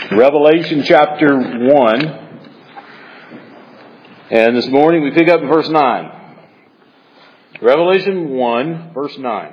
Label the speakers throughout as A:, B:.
A: Revelation chapter 1. And this morning we pick up in verse 9. Revelation 1, verse 9.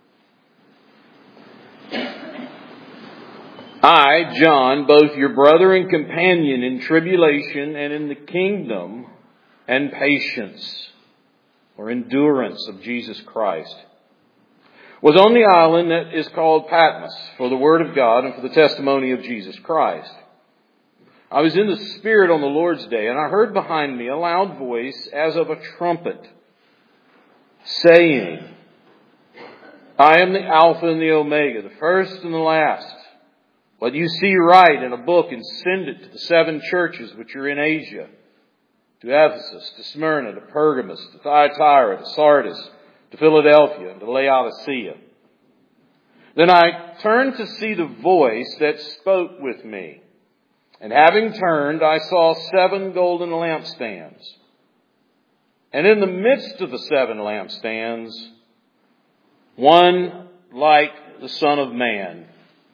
A: I, John, both your brother and companion in tribulation and in the kingdom and patience or endurance of Jesus Christ, was on the island that is called Patmos for the word of God and for the testimony of Jesus Christ. I was in the Spirit on the Lord's day, and I heard behind me a loud voice as of a trumpet, saying, I am the Alpha and the Omega, the first and the last. What you see, write in a book and send it to the 7 churches which are in Asia, to Ephesus, to Smyrna, to Pergamos, to Thyatira, to Sardis, to Philadelphia, and to Laodicea. Then I turned to see the voice that spoke with me. And having turned, I saw 7 golden lampstands. And in the midst of the 7 lampstands, one like the Son of Man,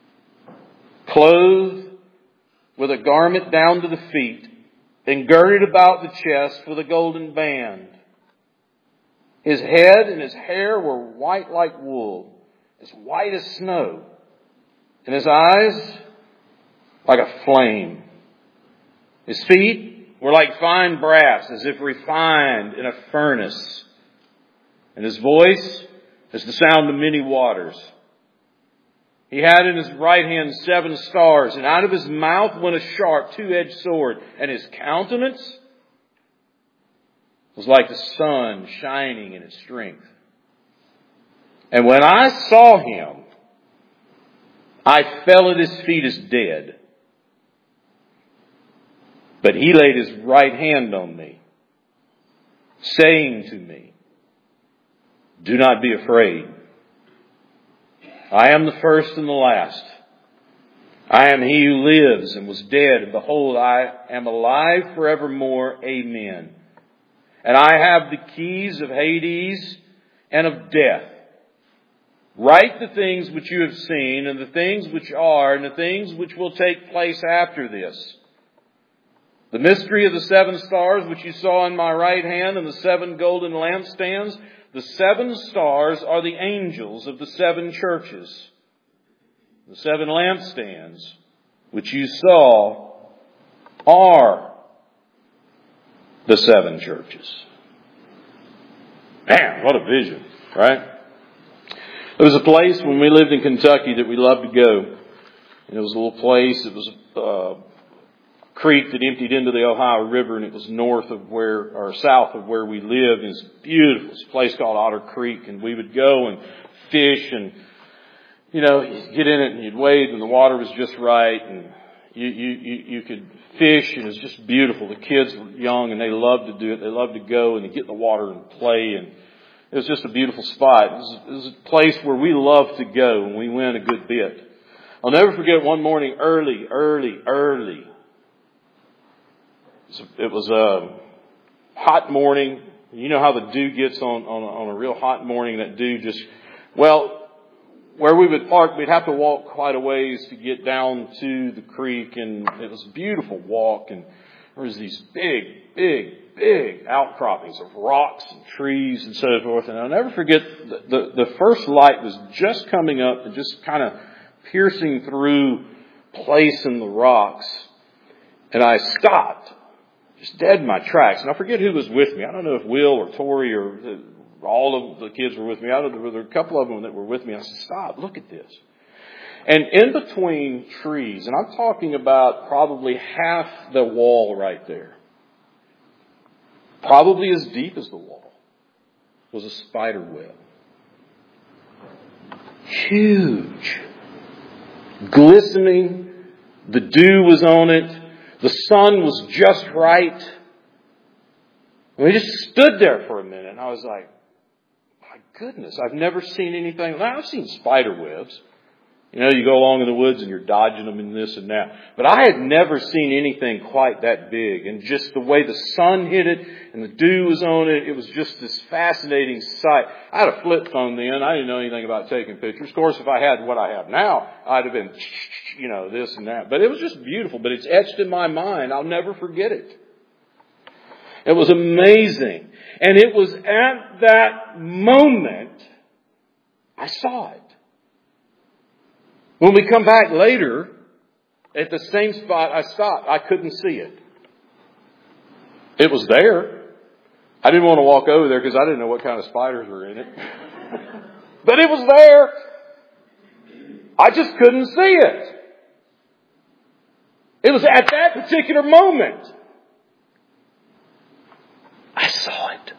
A: clothed with a garment down to the feet, and girded about the chest with a golden band. His head and his hair were white like wool, as white as snow, and his eyes like a flame. His feet were like fine brass, as if refined in a furnace, and his voice as the sound of many waters. He had in his right hand 7 stars, and out of his mouth went a sharp 2-edged sword, and his countenance was like the sun shining in its strength. And when I saw him, I fell at his feet as dead. But he laid his right hand on me, saying to me, do not be afraid. I am the first and the last. I am he who lives and was dead, and behold, I am alive forevermore. Amen. And I have the keys of Hades and of death. Write the things which you have seen, and the things which are, and the things which will take place after this. The mystery of the 7 stars which you saw in my right hand, and the 7 golden lampstands. The 7 stars are the angels of the 7 churches. The 7 lampstands which you saw are the 7 churches. Man, what a vision, right? There was a place when we lived in Kentucky that we loved to go. And it was a little place. It was a creek that emptied into the Ohio River, and it was south of where we lived. And it's beautiful. It's a place called Otter Creek, and we would go and fish, and you'd get in it and you'd wade, and the water was just right, and you could fish, and it was just beautiful. The kids were young, and they loved to do it. They loved to go and get in the water and play, and it was just a beautiful spot. It was a place where we loved to go, and we went a good bit. I'll never forget one morning early. It was a hot morning. You know how the dew gets on a real hot morning. That dew where we would park, we'd have to walk quite a ways to get down to the creek, and it was a beautiful walk, and there was these big outcroppings of rocks and trees and so forth. And I'll never forget the first light was just coming up and just kind of piercing through place in the rocks. And I stopped, just dead in my tracks. And I forget who was with me. I don't know if Will or Tori or all of the kids were with me. There were a couple of them that were with me. I said, stop, look at this. And in between trees, and I'm talking about probably half the wall right there, probably as deep as the wall, was a spider web. Huge. Glistening. The dew was on it. The sun was just right. And we just stood there for a minute, and I was like, my goodness, I've never seen anything. I've seen spider webs. You know, you go along in the woods and you're dodging them and this and that. But I had never seen anything quite that big. And just the way the sun hit it and the dew was on it, it was just this fascinating sight. I had a flip phone then. I didn't know anything about taking pictures. Of course, if I had what I have now, I'd have been, you know, this and that. But it was just beautiful. But it's etched in my mind. I'll never forget it. It was amazing. And it was at that moment I saw it. When we come back later, at the same spot I stopped, I couldn't see it. It was there. I didn't want to walk over there because I didn't know what kind of spiders were in it. But it was there. I just couldn't see it. It was at that particular moment. I saw it.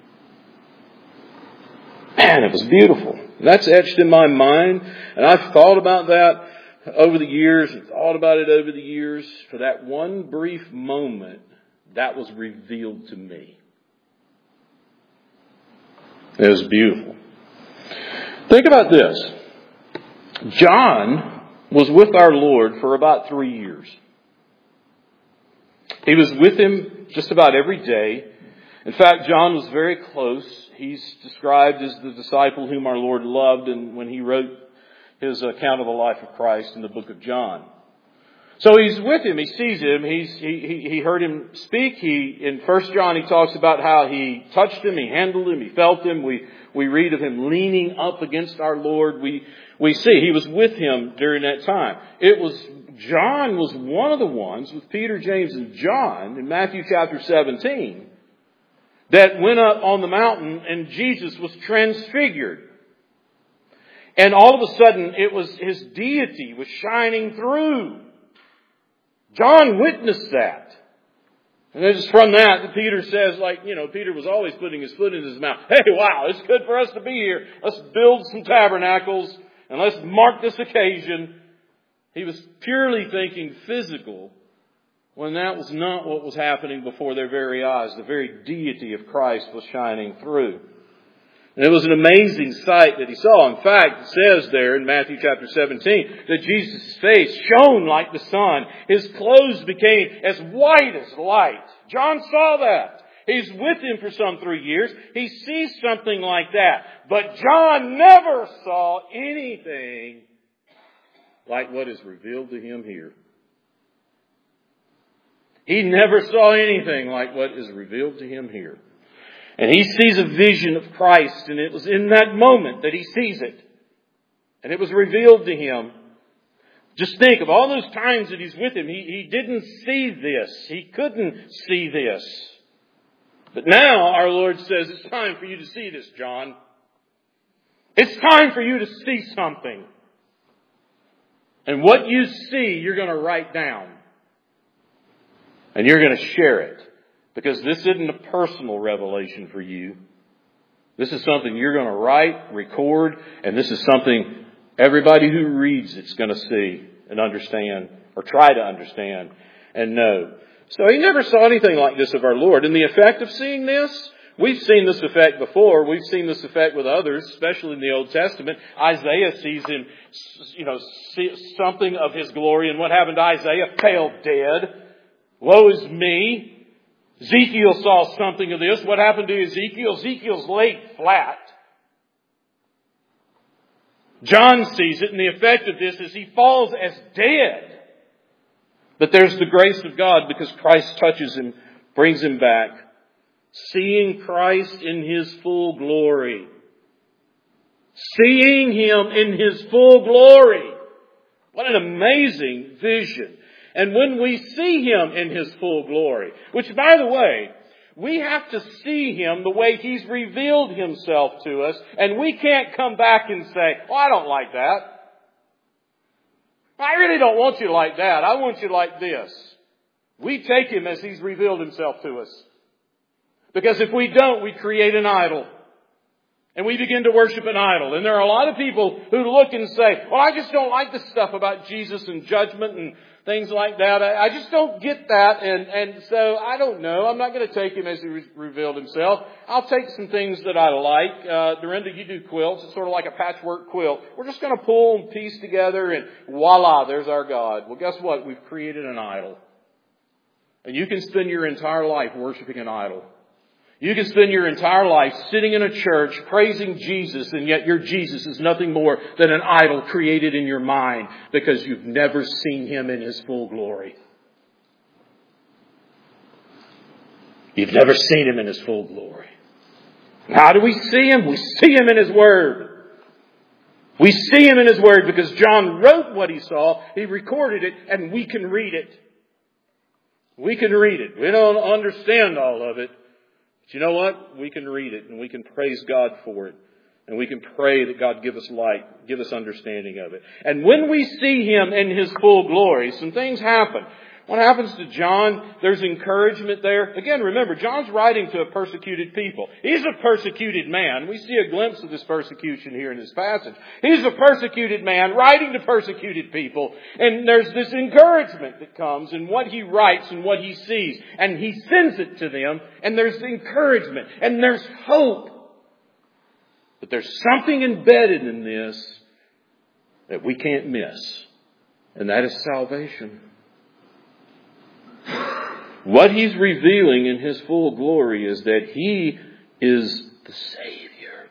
A: Man, it was beautiful. That's etched in my mind. And I've thought about that over the years and thought about it over the years. For that one brief moment, that was revealed to me. It was beautiful. Think about this. John was with our Lord for about 3 years. He was with Him just about every day. In fact, John was very close. He's described as the disciple whom our Lord loved, and when he wrote his account of the life of Christ in the book of John. So he's with Him. He sees Him. He heard Him speak. In 1 John, he talks about how He touched Him, He handled Him, He felt Him. We read of Him leaning up against our Lord. We see He was with Him during that time. John was one of the ones with Peter, James, and John in Matthew chapter 17 that went up on the mountain and Jesus was transfigured. And all of a sudden, it was His deity was shining through. John witnessed that. And it's from that Peter says, Peter was always putting his foot in his mouth. Hey, wow, it's good for us to be here. Let's build some tabernacles and let's mark this occasion. He was purely thinking physical when that was not what was happening before their very eyes. The very deity of Christ was shining through. And it was an amazing sight that he saw. In fact, it says there in Matthew chapter 17 that Jesus' face shone like the sun. His clothes became as white as light. John saw that. He's with Him for some 3 years. He sees something like that. But John never saw anything like what is revealed to him here. He never saw anything like what is revealed to him here. And he sees a vision of Christ, and it was in that moment that he sees it. And it was revealed to him. Just think of all those times that he's with Him. He didn't see this. He couldn't see this. But now our Lord says, it's time for you to see this, John. It's time for you to see something. And what you see, you're going to write down. And you're going to share it. Because this isn't a personal revelation for you. This is something you're going to write, record, and this is something everybody who reads it's going to see and understand, or try to understand and know. So he never saw anything like this of our Lord. And the effect of seeing this, we've seen this effect before. We've seen this effect with others, especially in the Old Testament. Isaiah sees Him, see something of His glory. And what happened to Isaiah? Fell dead. Woe is me. Ezekiel saw something of this. What happened to Ezekiel? Ezekiel's laid flat. John sees it, and the effect of this is he falls as dead. But there's the grace of God because Christ touches him, brings him back. Seeing Christ in His full glory. Seeing Him in His full glory. What an amazing vision. And when we see Him in His full glory, which, by the way, we have to see Him the way He's revealed Himself to us, and we can't come back and say, oh, I don't like that. I really don't want you like that. I want you like this. We take Him as He's revealed Himself to us. Because if we don't, we create an idol. And we begin to worship an idol. And there are a lot of people who look and say, well, I just don't like the stuff about Jesus and judgment and things like that. I just don't get that. And so I don't know. I'm not going to take him as he revealed himself. I'll take some things that I like. Dorinda, you do quilts. It's sort of like a patchwork quilt. We're just going to pull and piece together and voila, there's our God. Well, guess what? We've created an idol. And you can spend your entire life worshiping an idol. You can spend your entire life sitting in a church praising Jesus, and yet your Jesus is nothing more than an idol created in your mind because you've never seen Him in His full glory. You've never seen Him in His full glory. How do we see Him? We see Him in His Word. We see Him in His Word because John wrote what he saw, he recorded it, and we can read it. We can read it. We don't understand all of it. But you know what? We can read it and we can praise God for it. And we can pray that God give us light, give us understanding of it. And when we see Him in His full glory, some things happen. What happens to John? There's encouragement there. Again, remember, John's writing to a persecuted people. He's a persecuted man. We see a glimpse of this persecution here in this passage. He's a persecuted man writing to persecuted people. And there's this encouragement that comes in what he writes and what he sees. And he sends it to them. And there's encouragement. And there's hope. But there's something embedded in this that we can't miss. And that is salvation. What He's revealing in His full glory is that He is the Savior.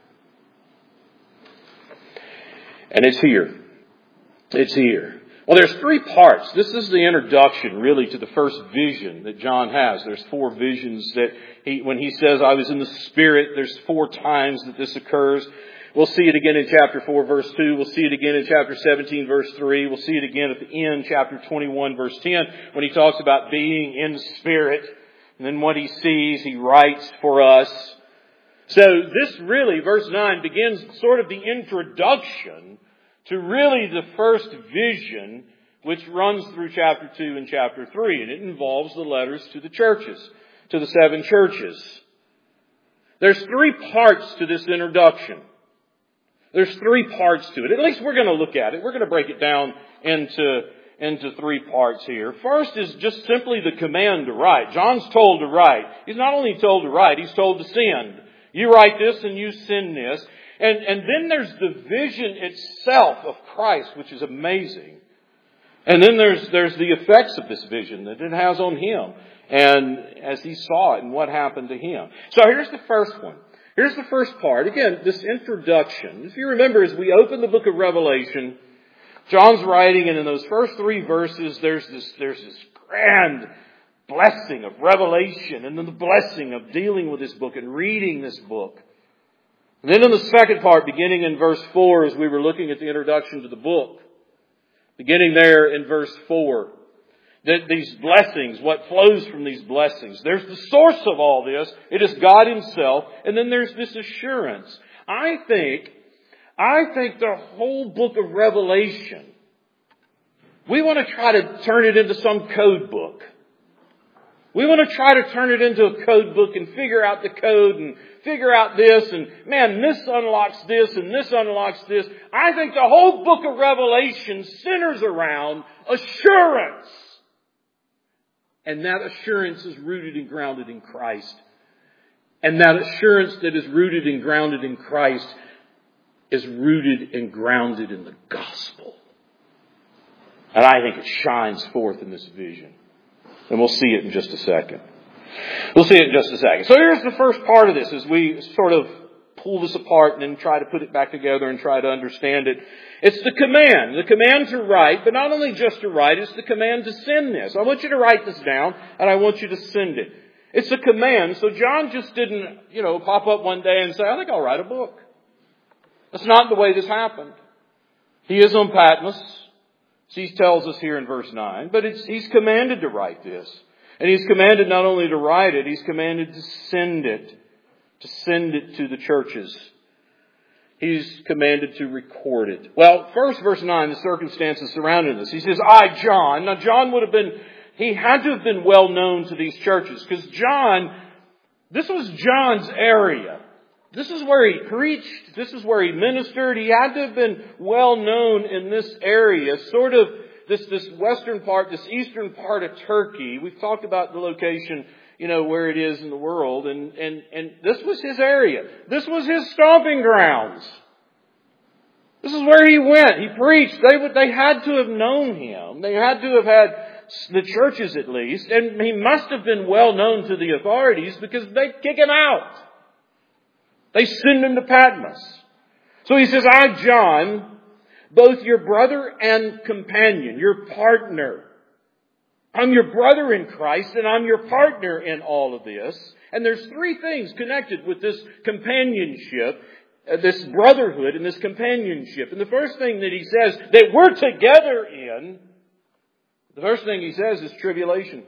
A: And it's here. It's here. Well, there's three parts. This is the introduction, really, to the first vision that John has. There's four visions that when he says, I was in the Spirit, there's 4 times that this occurs. We'll see it again in chapter 4, verse 2. We'll see it again in chapter 17, verse 3. We'll see it again at the end, chapter 21, verse 10, when he talks about being in the Spirit. And then what he sees, he writes for us. So this really, verse 9, begins sort of the introduction to really the first vision, which runs through chapter 2 and chapter 3. And it involves the letters to the churches, to the 7 churches. There's 3 parts to this introduction. There's 3 parts to it. At least we're going to look at it. We're going to break it down into 3 parts here. First is just simply the command to write. John's told to write. He's not only told to write, he's told to send. You write this and you send this. And then there's the vision itself of Christ, which is amazing. And then there's the effects of this vision that it has on him. And as he saw it and what happened to him. So here's the first one. Here's the first part. Again, this introduction. If you remember, as we open the book of Revelation, John's writing, and in those first 3 verses, there's this grand blessing of revelation, and then the blessing of dealing with this book and reading this book. And then in the second part, beginning in verse 4, as we were looking at the introduction to the book, beginning there in verse 4, that these blessings, what flows from these blessings. There's the source of all this. It is God Himself. And then there's this assurance. I think the whole book of Revelation, we want to try to turn it into some code book. We want to try to turn it into a code book and figure out the code and figure out this and man, this unlocks this and this unlocks this. I think the whole book of Revelation centers around assurance. And that assurance is rooted and grounded in Christ. And that assurance that is rooted and grounded in Christ is rooted and grounded in the gospel. And I think it shines forth in this vision. And we'll see it in just a second. So here's the first part of this as we sort of pull this apart and then try to put it back together and try to understand it. It's the command to write, but not only just to write, it's the command to send this. I want you to write this down and I want you to send it. It's a command. So John just didn't, pop up one day and say, I think I'll write a book. That's not the way this happened. He is on Patmos. He tells us here in verse 9, but he's commanded to write this. And he's commanded not only to write it, he's commanded to send it to the churches. He's commanded to record it. Well, first, verse 9, the circumstances surrounding this. He says, I, John. Now, John he had to have been well known to these churches because this was John's area. This is where he preached. This is where he ministered. He had to have been well known in this area, sort of this western part, this eastern part of Turkey. We've talked about the location, where it is in the world, and this was his area. This was his stomping grounds. This is where he went. He preached. They had to have known him. They had to have had the churches at least, and he must have been well known to the authorities because they'd kick him out. They send him to Patmos. So he says, I, John, both your brother and companion, your partner. I'm your brother in Christ and I'm your partner in all of this. And there's three things connected with this companionship, this brotherhood and this companionship. And the first thing that he says that we're together in, the first thing he says is tribulation.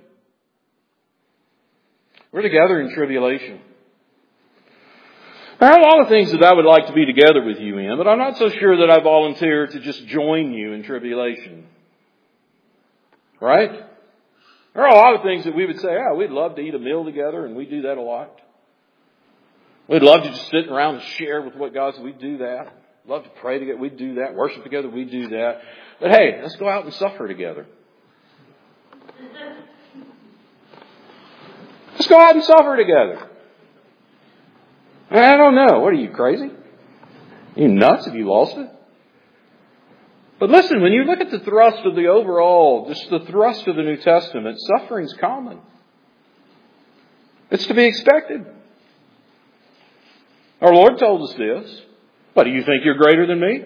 A: We're together in tribulation. There are a lot of things that I would like to be together with you in, but I'm not so sure that I volunteer to just join you in tribulation. Right? There are a lot of things that we would say, we'd love to eat a meal together, and we do that a lot. We'd love to just sit around and share with what God says. We'd do that. Love to pray together. We'd do that. Worship together. We'd do that. But hey, let's go out and suffer together. Let's go out and suffer together. I don't know. What are you, crazy? Are you nuts? Have you lost it? But listen, when you look at the thrust of the overall, just the thrust of the New Testament, suffering's common. It's to be expected. Our Lord told us this. What, do you think you're greater than me?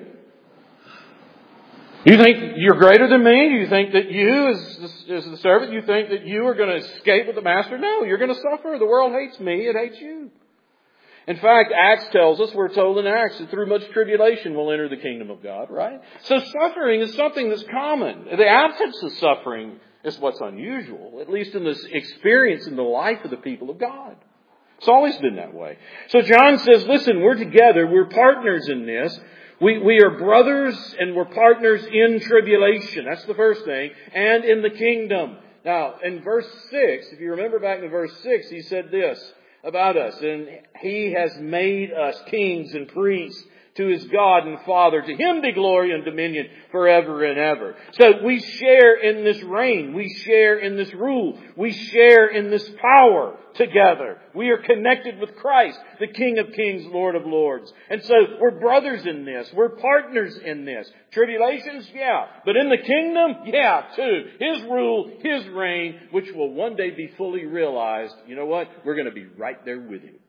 A: You think you're greater than me? Do you think that you, as the servant, you think that you are going to escape with the master? No, you're going to suffer. The world hates me. It hates you. In fact, Acts tells us, we're told in Acts, that through much tribulation we'll enter the kingdom of God, right? So suffering is something that's common. The absence of suffering is what's unusual, at least in this experience in the life of the people of God. It's always been that way. So John says, listen, we're together. We're partners in this. We are brothers and we're partners in tribulation. That's the first thing. And in the kingdom. Now, in verse 6, if you remember back in verse 6, he said this about us. And He has made us kings and priests to His God and Father. To Him be glory and dominion forever and ever. So we share in this reign. We share in this rule. We share in this power together. We are connected with Christ, the King of Kings, Lord of Lords. And so we're brothers in this. We're partners in this. Tribulations, yeah. But in the kingdom, yeah, too. His rule, His reign, which will one day be fully realized. You know what? We're going to be right there with Him.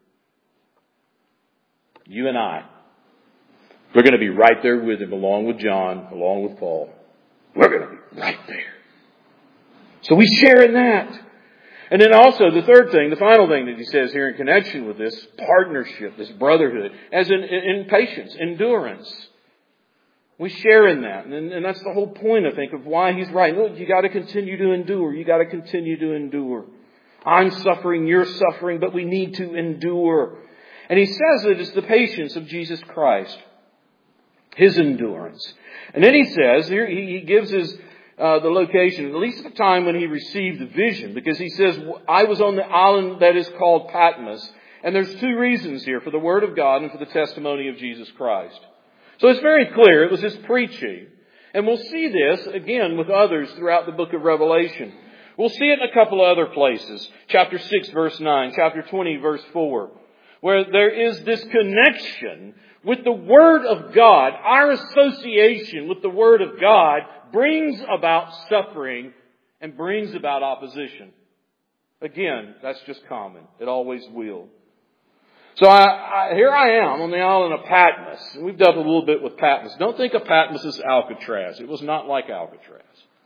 A: You and I. We're going to be right there with Him, along with John, along with Paul. We're going to be right there. So we share in that. And then also the third thing, the final thing that he says here in connection with this partnership, this brotherhood, as in patience, endurance. We share in that. And that's the whole point, I think, of why he's right. Look, you got to continue to endure. You got to continue to endure. I'm suffering, you're suffering, but we need to endure. And he says that it's the patience of Jesus Christ. His endurance. And then he says, here he gives his the location, at least at the time when he received the vision, because he says, I was on the island that is called Patmos. And there's two reasons here, for the Word of God and for the testimony of Jesus Christ. So it's very clear, it was his preaching. And we'll see this, again, with others throughout the book of Revelation. We'll see it in a couple of other places. Chapter 6, verse 9. Chapter 20, verse 4. Where there is this connection with the Word of God. Our association with the Word of God brings about suffering and brings about opposition. Again, that's just common. It always will. So here I am on the island of Patmos. And we've dealt a little bit with Patmos. Don't think of Patmos as Alcatraz. It was not like Alcatraz.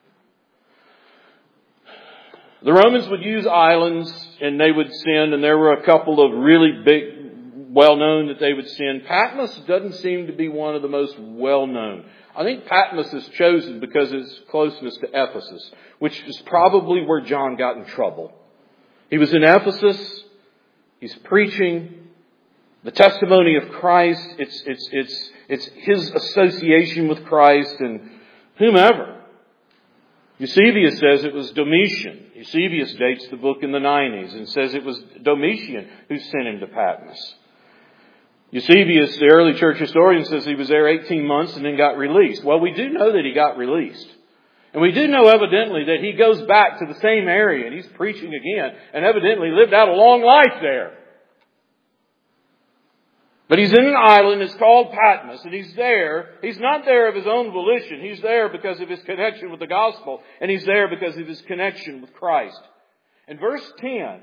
A: The Romans would use islands and they would send, and there were a couple of really big, well-known that they would send. Patmos doesn't seem to be one of the most well-known. I think Patmos is chosen because of its closeness to Ephesus, which is probably where John got in trouble. He was in Ephesus. He's preaching the testimony of Christ. It's his association with Christ and whomever. Eusebius says it was Domitian. Eusebius dates the book in the 90s and says it was Domitian who sent him to Patmos. Eusebius, the early church historian, says he was there 18 months and then got released. Well, we do know that he got released. And we do know evidently that he goes back to the same area and he's preaching again and evidently lived out a long life there. But he's in an island, it's called Patmos, and he's there. He's not there of his own volition. He's there because of his connection with the gospel, and he's there because of his connection with Christ. In verse 10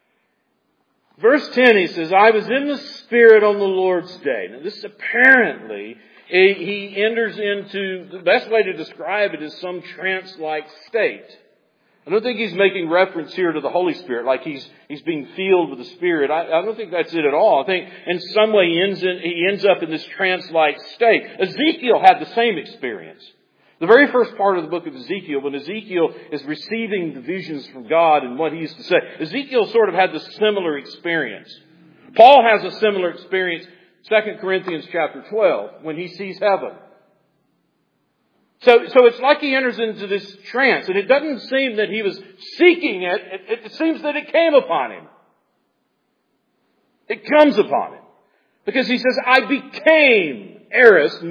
A: he says, I was in the Spirit on the Lord's day. Now this apparently, he enters into, the best way to describe it is some trance-like state. I don't think he's making reference here to the Holy Spirit, like he's being filled with the Spirit. I don't think that's it at all. I think in some way he ends up in this trance-like state. Ezekiel had the same experience. The very first part of the book of Ezekiel, when Ezekiel is receiving the visions from God and what he used to say, Ezekiel sort of had this similar experience. Paul has a similar experience, 2 Corinthians chapter 12, when he sees heaven. So it's like he enters into this trance, and it doesn't seem that he was seeking it. It seems that it came upon him. It comes upon him. Because he says, I became, aorist,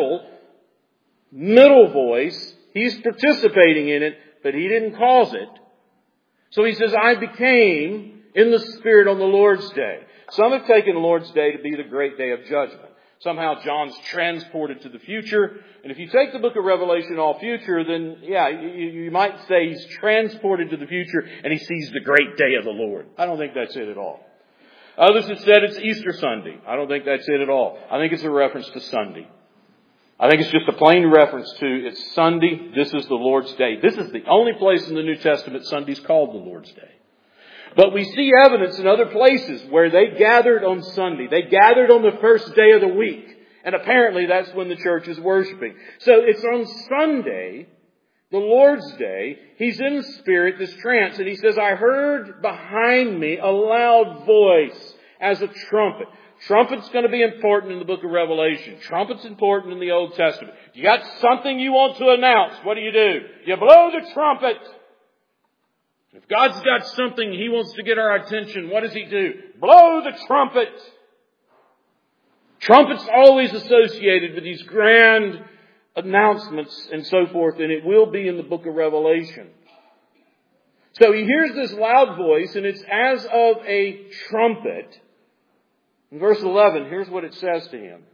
A: middle voice. He's participating in it, but he didn't cause it. So he says, I became in the Spirit on the Lord's day. Some have taken the Lord's day to be the great day of judgment. Somehow John's transported to the future. And if you take the book of Revelation all future, then you might say he's transported to the future and he sees the great day of the Lord. I don't think that's it at all. Others have said it's Easter Sunday. I don't think that's it at all. I think it's a reference to Sunday. I think it's just a plain reference to it's Sunday. This is the Lord's day. This is the only place in the New Testament Sunday's called the Lord's day. But we see evidence in other places where they gathered on Sunday. They gathered on the first day of the week. And apparently that's when the church is worshiping. So it's on Sunday, the Lord's day. He's in the Spirit, this trance. And he says, I heard behind me a loud voice as a trumpet. Trumpet's going to be important in the book of Revelation. Trumpet's important in the Old Testament. You got something you want to announce. What do? You blow the trumpet. If God's got something He wants to get our attention, what does He do? Blow the trumpet! Trumpet's always associated with these grand announcements and so forth, and it will be in the book of Revelation. So he hears this loud voice, and it's as of a trumpet. In verse 11, here's what it says to him.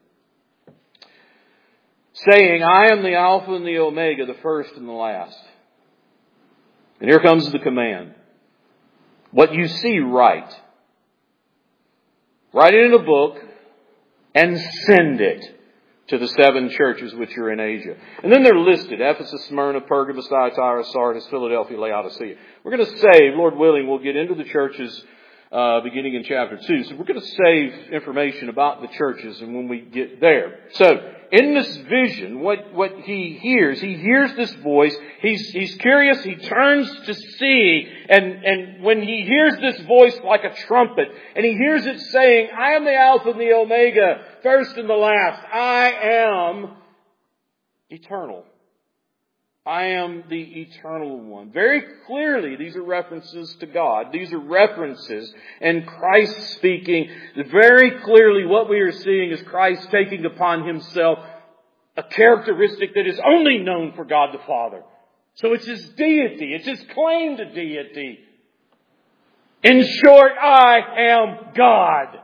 A: Saying, I am the Alpha and the Omega, the first and the last. And here comes the command. What you see, write. Write it in a book and send it to the 7 churches which are in Asia. And then they're listed. Ephesus, Smyrna, Pergamos, Thyatira, Sardis, Philadelphia, Laodicea. We're going to save, Lord willing, we'll get into the churches beginning in chapter 2. So we're going to save information about the churches and when we get there. So, in this vision, what he hears this voice. He's curious. He turns to see. And when he hears this voice like a trumpet, and he hears it saying, I am the Alpha and the Omega, first and the last. I am eternal. I am the eternal one. Very clearly, these are references to God. These are references, and Christ speaking. Very clearly, what we are seeing is Christ taking upon Himself a characteristic that is only known for God the Father. So it's His deity. It's His claim to deity. In short, I am God.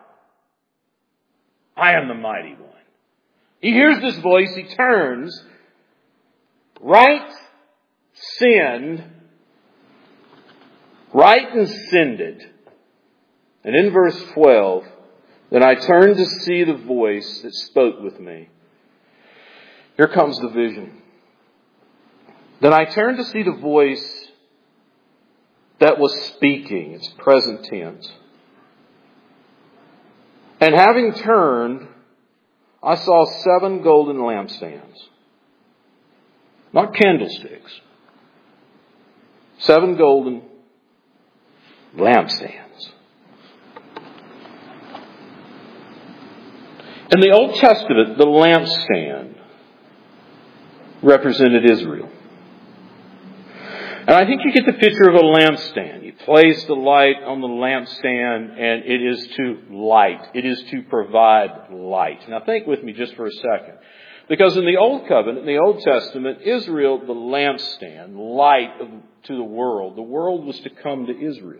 A: I am the mighty one. He hears this voice. He turns. Write and send it. And in verse 12, then I turned to see the voice that spoke with me. Here comes the vision. Then I turned to see the voice that was speaking. It's present tense. And having turned, I saw 7 golden lampstands. Not candlesticks. 7 golden lampstands. In the Old Testament, the lampstand represented Israel. And I think you get the picture of a lampstand. You place the light on the lampstand and it is to light. It is to provide light. Now think with me just for a second. Because in the Old Covenant, in the Old Testament, Israel, the lampstand, light to the world was to come to Israel.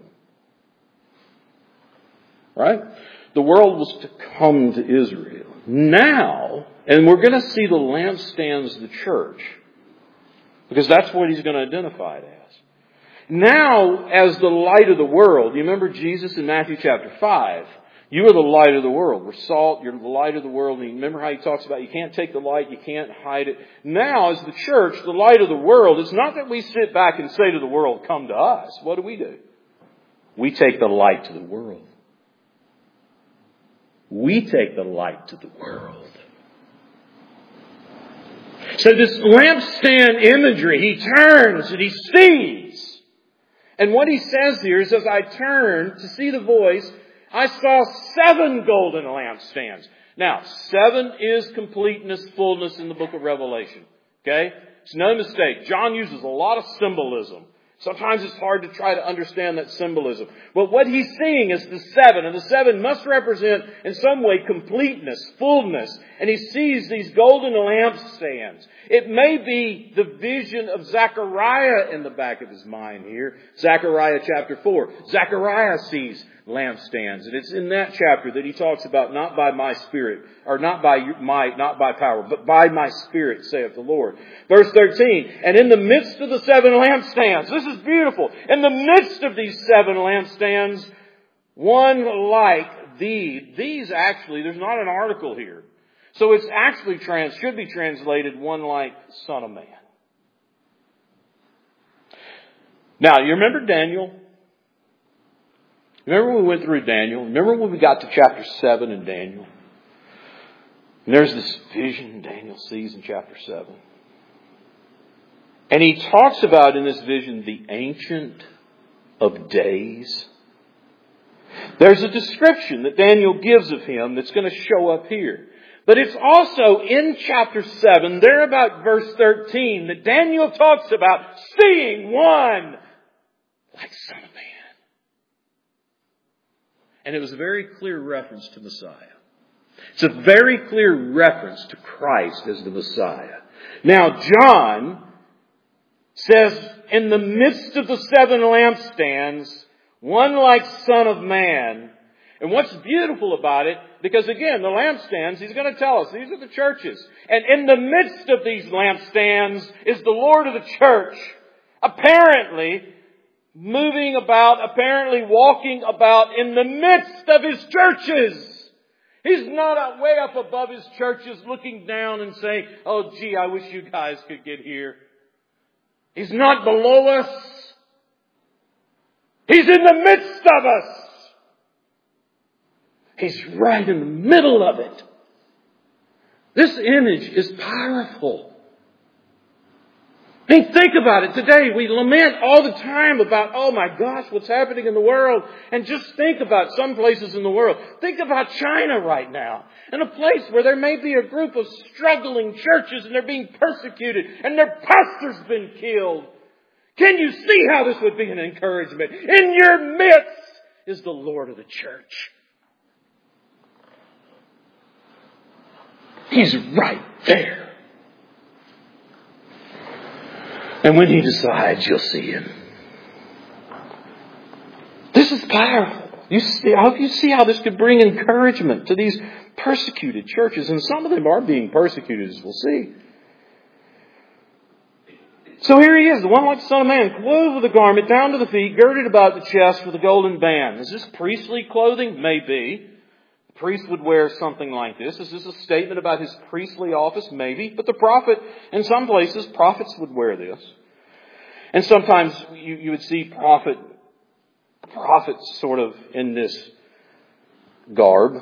A: Right? The world was to come to Israel. Now, and we're going to see the lampstands of the church, because that's what he's going to identify it as. Now, as the light of the world, you remember Jesus in Matthew chapter 5, you are the light of the world. We're salt, you're the light of the world. And you remember how he talks about you can't take the light, you can't hide it. Now, as the church, the light of the world, it's not that we sit back and say to the world, come to us. What do? We take the light to the world. We take the light to the world. So this lampstand imagery, he turns and he sees. And what he says here is, as I turned to see the voice, I saw 7 golden lampstands. Now, 7 is completeness, fullness in the book of Revelation. Okay? It's no mistake. John uses a lot of symbolism. Sometimes it's hard to try to understand that symbolism. But what he's seeing is the 7. And the 7 must represent in some way completeness, fullness. And he sees these golden lampstands. It may be the vision of Zechariah in the back of his mind here. Zechariah chapter 4. Zechariah sees lampstands. And it's in that chapter that he talks about not by my spirit, or not by might, not by power, but by my spirit, saith the Lord. Verse 13, and in the midst of the 7 lampstands, this is beautiful, in the midst of these 7 lampstands, one like thee. These actually, there's not an article here. So it's actually should be translated one like Son of Man. Now, you remember Daniel? Remember when we went through Daniel? Remember when we got to chapter 7 in Daniel? And there's this vision Daniel sees in chapter 7. And he talks about in this vision the Ancient of Days. There's a description that Daniel gives of him that's going to show up here. But it's also in chapter 7, there about verse 13, that Daniel talks about seeing one like Son of Man. And it was a very clear reference to Messiah. It's a very clear reference to Christ as the Messiah. Now, John says, in the midst of the 7 lampstands, one like Son of Man. And what's beautiful about it, because again, the lampstands, he's going to tell us, these are the churches. And in the midst of these lampstands is the Lord of the church, apparently moving about, apparently walking about in the midst of his churches. He's not way up above his churches looking down and saying, oh gee, I wish you guys could get here. He's not below us. He's in the midst of us. He's right in the middle of it. This image is powerful. I mean, think about it. Today we lament all the time about, oh my gosh, what's happening in the world. And just think about some places in the world. Think about China right now. In a place where there may be a group of struggling churches and they're being persecuted and their pastor's been killed. Can you see how this would be an encouragement? In your midst is the Lord of the church. He's right there. And when He decides, you'll see Him. This is powerful. I hope you see how this could bring encouragement to these persecuted churches. And some of them are being persecuted, as we'll see. So here He is, the one like the Son of Man, clothed with a garment down to the feet, girded about the chest with a golden band. Is this priestly clothing? Maybe. The priest would wear something like this. Is this a statement about his priestly office? Maybe. But the prophet, in some places, prophets would wear this. And sometimes you would see prophets sort of in this garb.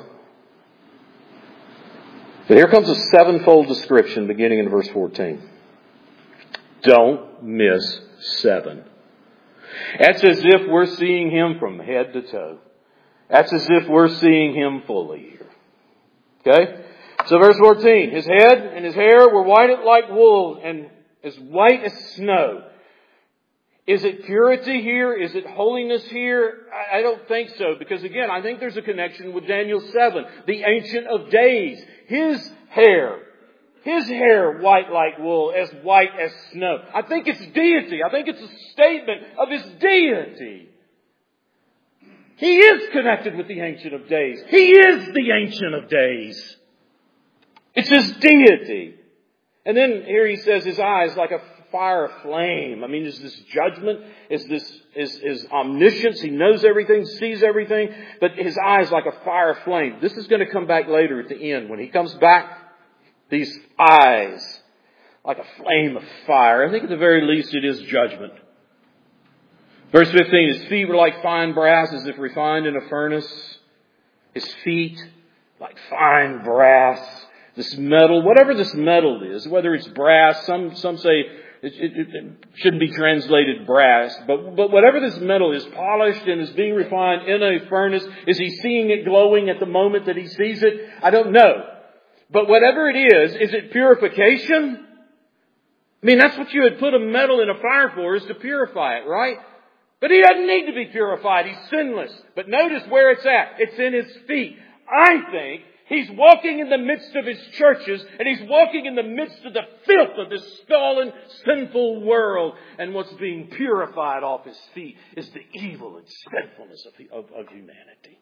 A: But here comes a sevenfold description beginning in verse 14. Don't miss 7. That's as if we're seeing Him from head to toe. That's as if we're seeing Him fully here. Okay? So verse 14. His head and His hair were white like wool and as white as snow. Is it purity here? Is it holiness here? I don't think so. Because again, I think there's a connection with Daniel 7. The Ancient of Days. His hair white like wool, as white as snow. I think it's deity. I think it's a statement of His deity. He is connected with the Ancient of Days. He is the Ancient of Days. It's His deity. And then here He says His eyes like a fire flame. I mean, is this judgment? Is omniscience? He knows everything, sees everything, but His eyes like a fire flame. This is going to come back later at the end. When He comes back, these eyes like a flame of fire. I think at the very least it is judgment. Verse 15, His feet were like fine brass as if refined in a furnace. His feet like fine brass. This metal, whatever this metal is, whether it's brass, some say it shouldn't be translated brass, but whatever this metal is, polished and is being refined in a furnace. Is He seeing it glowing at the moment that He sees it? I don't know. But whatever it is it purification? I mean, that's what you would put a metal in a fire for, is to purify it, right? But He doesn't need to be purified. He's sinless. But notice where it's at. It's in His feet. I think He's walking in the midst of His churches, and He's walking in the midst of the filth of this fallen, sinful world. And what's being purified off His feet is the evil and sinfulness of humanity.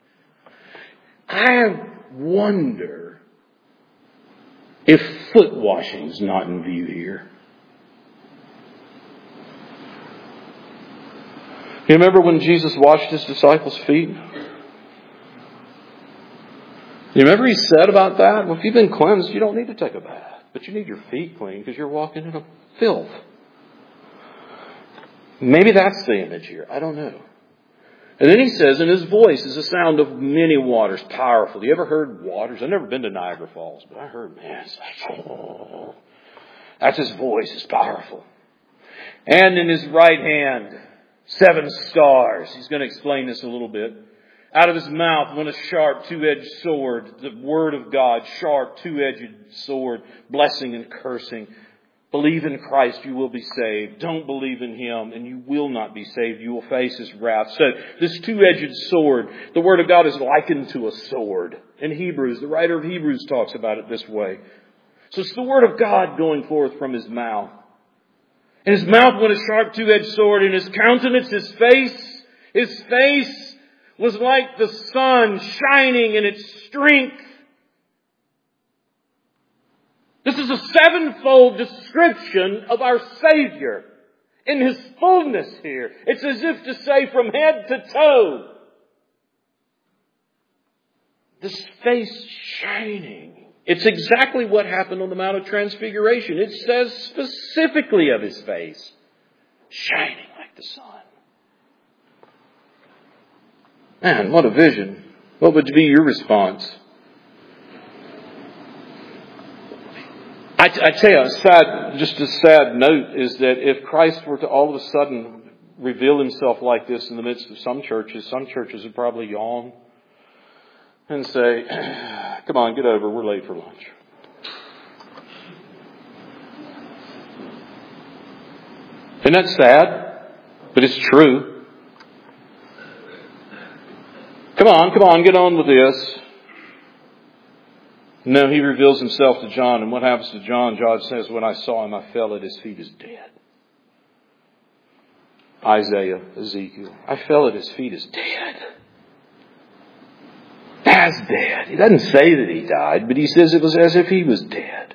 A: I wonder if foot washing's not in view here. You remember when Jesus washed His disciples' feet? You remember He said about that? Well, if you've been cleansed, you don't need to take a bath. But you need your feet clean because you're walking in a filth. Maybe that's the image here. I don't know. And then He says, and His voice is the sound of many waters, powerful. You ever heard waters? I've never been to Niagara Falls, but I heard, man, it's like, oh. That's His voice. It's powerful. And in His right hand, 7 stars. He's going to explain this a little bit. Out of His mouth went a sharp, 2-edged sword. The Word of God, sharp, 2-edged sword, blessing and cursing. Believe in Christ, you will be saved. Don't believe in Him, and you will not be saved. You will face His wrath. So this 2-edged sword, the Word of God is likened to a sword. In Hebrews, the writer of Hebrews talks about it this way. So it's the Word of God going forth from His mouth. In His mouth went a sharp 2-edged sword. In His countenance, His face was like the sun shining in its strength. This is a 7-fold description of our Savior in His fullness here. It's as if to say from head to toe. This face shining. It's exactly what happened on the Mount of Transfiguration. It says specifically of His face, shining like the sun. Man, what a vision. What would be your response? I tell you, just a sad note is that if Christ were to all of a sudden reveal Himself like this in the midst of some churches would probably yawn and say, come on, get over, we're late for lunch. Isn't that sad? But it's true. Come on, get on with this. No, He reveals Himself to John. And what happens to John? John says, when I saw Him, I fell at His feet as dead. Isaiah, Ezekiel. I fell at His feet as dead. As dead. He doesn't say that He died, but He says it was as if He was dead.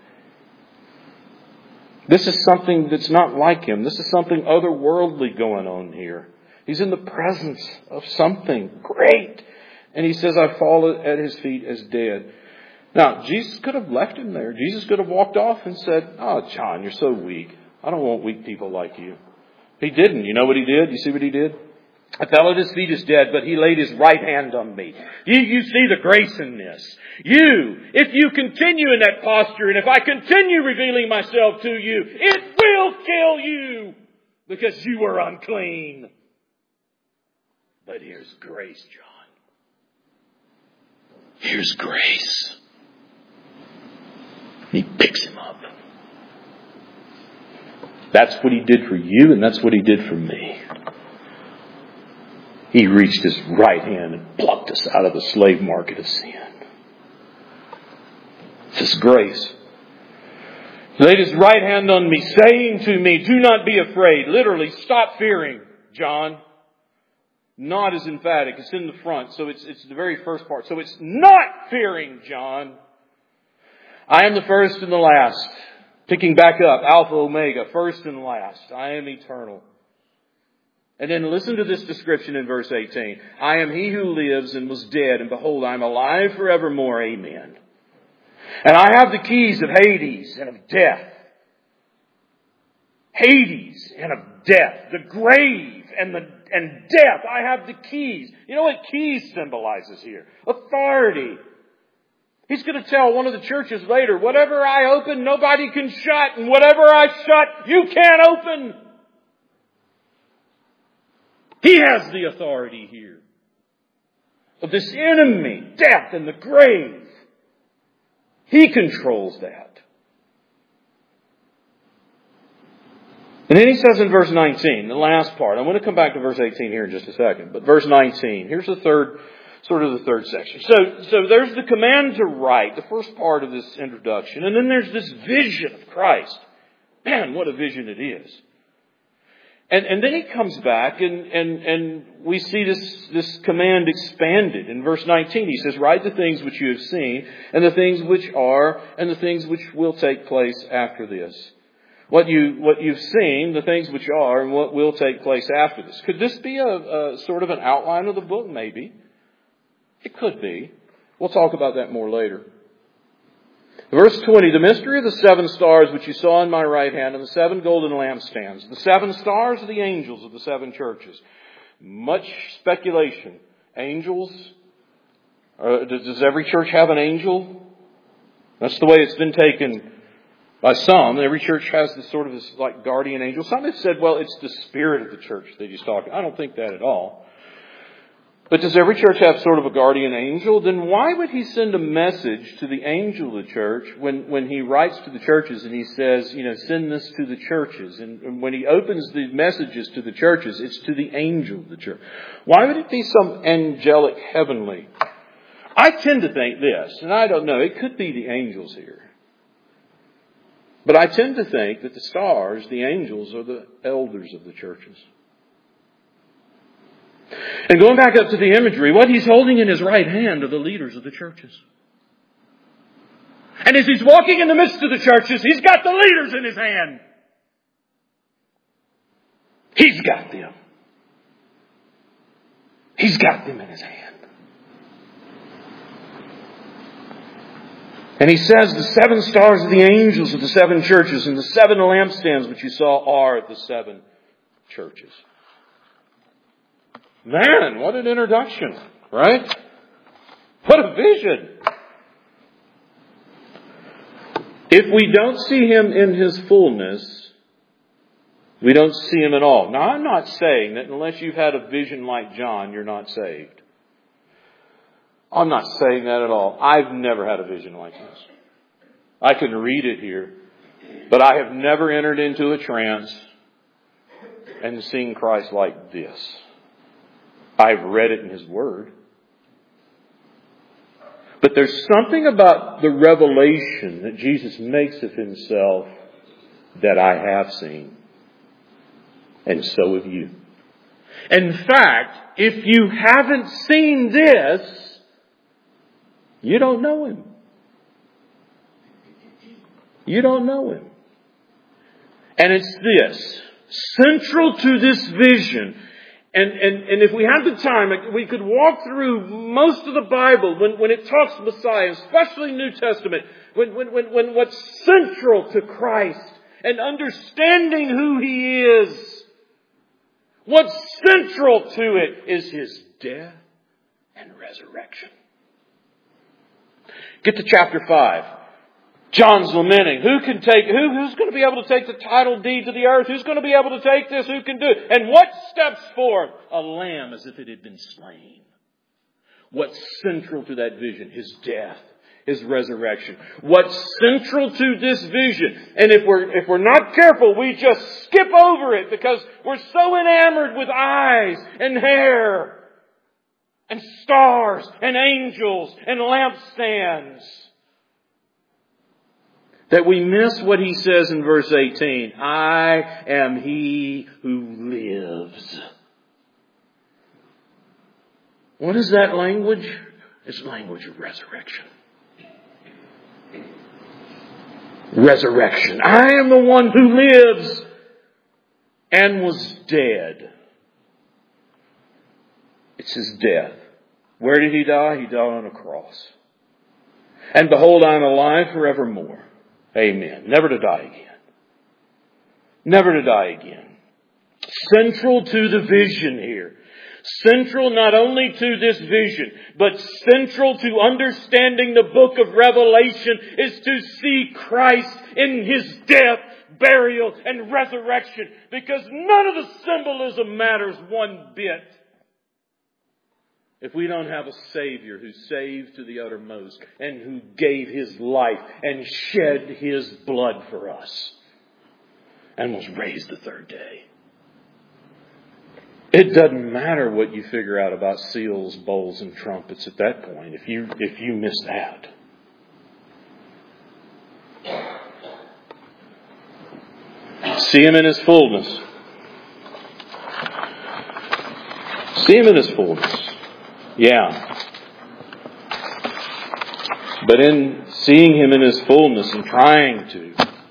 A: This is something that's not like Him. This is something otherworldly going on here. He's in the presence of something great. And He says, I fall at His feet as dead. Now, Jesus could have left Him there. Jesus could have walked off and said, oh, John, you're so weak. I don't want weak people like you. He didn't. You know what He did? You see what He did? I fell at His feet as dead, but He laid His right hand on me. You see the grace in this. If you continue in that posture, and if I continue revealing myself to you, it will kill you because you were unclean. But here's grace, John. Here's grace. He picks him up. That's what He did for you, and that's what He did for me. He reached His right hand and plucked us out of the slave market of sin. This is grace. He laid His right hand on me, saying to me, do not be afraid. Literally, stop fearing, John. Not as emphatic. It's in the front. So it's the very first part. So it's not fearing, John. I am the first and the last. Picking back up, Alpha, Omega, first and last. I am eternal. And then listen to this description in verse 18. I am He who lives and was dead, and behold, I am alive forevermore. Amen. And I have the keys of Hades and of death. Hades and of death. The grave and death. I have the keys. You know what keys symbolizes here? Authority. He's going to tell one of the churches later, whatever I open, nobody can shut. And whatever I shut, you can't open. He has the authority here. Of this enemy, death and the grave. He controls that. And then he says in verse 19, the last part. I'm going to come back to verse 18 here in just a second. But verse 19, here's the third section. So there's the command to write, the first part of this introduction. And then there's this vision of Christ. Man, what a vision it is. And then he comes back and we see this command expanded. In verse 19 he says, write the things which you have seen, and the things which are, and the things which will take place after this. What you've seen, the things which are, and what will take place after this. Could this be a sort of an outline of the book? Maybe. It could be. We'll talk about that more later. Verse 20, the mystery of the 7 stars which you saw in my right hand and the 7 golden lampstands. The 7 stars are the angels of the 7 churches. Much speculation. Angels? Does every church have an angel? That's the way it's been taken by some. Every church has this sort of this like guardian angel. Some have said, well, it's the spirit of the church that he's talking. I don't think that at all. But does every church have sort of a guardian angel? Then why would he send a message to the angel of the church when he writes to the churches and he says, send this to the churches? And when he opens the messages to the churches, it's to the angel of the church. Why would it be some angelic heavenly? I tend to think this, and I don't know, it could be the angels here. But I tend to think that the stars, the angels, are the elders of the churches. And going back up to the imagery, what he's holding in his right hand are the leaders of the churches. And as he's walking in the midst of the churches, he's got the leaders in his hand. He's got them. He's got them in his hand. And he says the 7 stars are the angels of the 7 churches, and the 7 lampstands which you saw are the 7 churches. Man, what an introduction, right? What a vision. If we don't see Him in His fullness, we don't see Him at all. Now, I'm not saying that unless you've had a vision like John, you're not saved. I'm not saying that at all. I've never had a vision like this. I can read it here, but I have never entered into a trance and seen Christ like this. I've read it in His Word. But there's something about the revelation that Jesus makes of Himself that I have seen. And so have you. In fact, if you haven't seen this, you don't know Him. You don't know Him. And it's this. Central to this vision. And if we had the time, we could walk through most of the Bible when it talks Messiah, especially New Testament, when what's central to Christ and understanding who He is, what's central to it is His death and resurrection. Get to chapter 5. John's lamenting. Who's going to be able to take the title deed to the earth? Who's going to be able to take this? Who can do it? And what steps forth? A lamb as if it had been slain. What's central to that vision? His death, is resurrection. What's central to this vision, and if we're not careful, we just skip over it because we're so enamored with eyes and hair and stars and angels and lampstands that we miss what he says in verse 18. I am he who lives. What is that language? It's language of resurrection. Resurrection. I am the one who lives and was dead. It's his death. Where did he die? He died on a cross. And behold, I am alive forevermore. Amen. Never to die again. Never to die again. Central to the vision here. Central not only to this vision, but central to understanding the book of Revelation is to see Christ in His death, burial, and resurrection. Because none of the symbolism matters one bit if we don't have a Savior who saved to the uttermost and who gave His life and shed His blood for us and was raised the third day. It doesn't matter what you figure out about seals, bowls, and trumpets at that point if you miss that. See Him in His fullness. See Him in His fullness. Yeah. But in seeing Him in His fullness and trying to,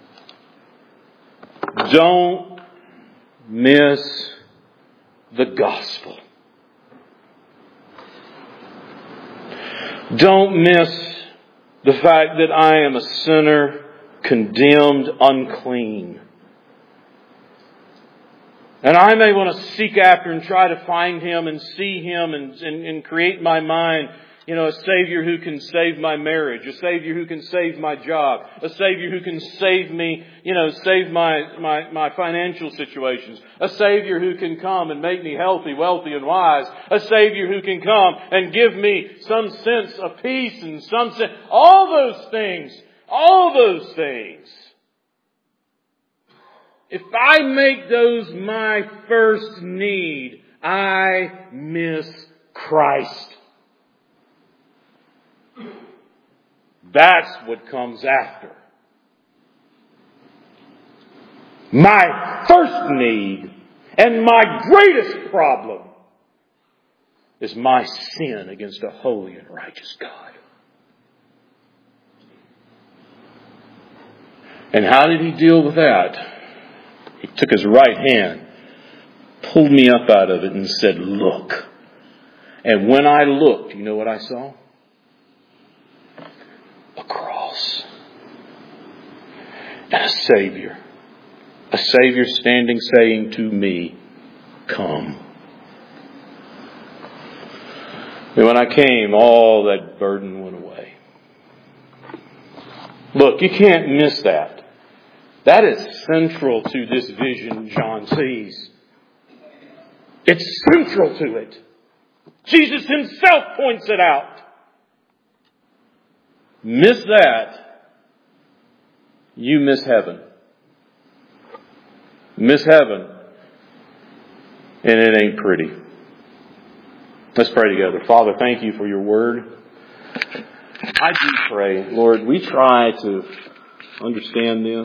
A: don't miss the gospel. Don't miss the fact that I am a sinner, condemned, unclean. And I may want to seek after and try to find Him and see Him and create in my mind, a Savior who can save my marriage, a Savior who can save my job, a Savior who can save me, save my financial situations, a Savior who can come and make me healthy, wealthy, and wise, a Savior who can come and give me some sense of peace and some sense, all those things. If I make those my first need, I miss Christ. That's what comes after. My first need and my greatest problem is my sin against a holy and righteous God. And how did He deal with that? He took His right hand, pulled me up out of it and said, look. And when I looked, you know what I saw? A cross. And a Savior. A Savior standing saying to me, come. And when I came, all that burden went away. Look, you can't miss that. That is central to this vision John sees. It's central to it. Jesus Himself points it out. Miss that, you miss heaven. Miss heaven, and it ain't pretty. Let's pray together. Father, thank You for Your word. I do pray, Lord, we try to understand this.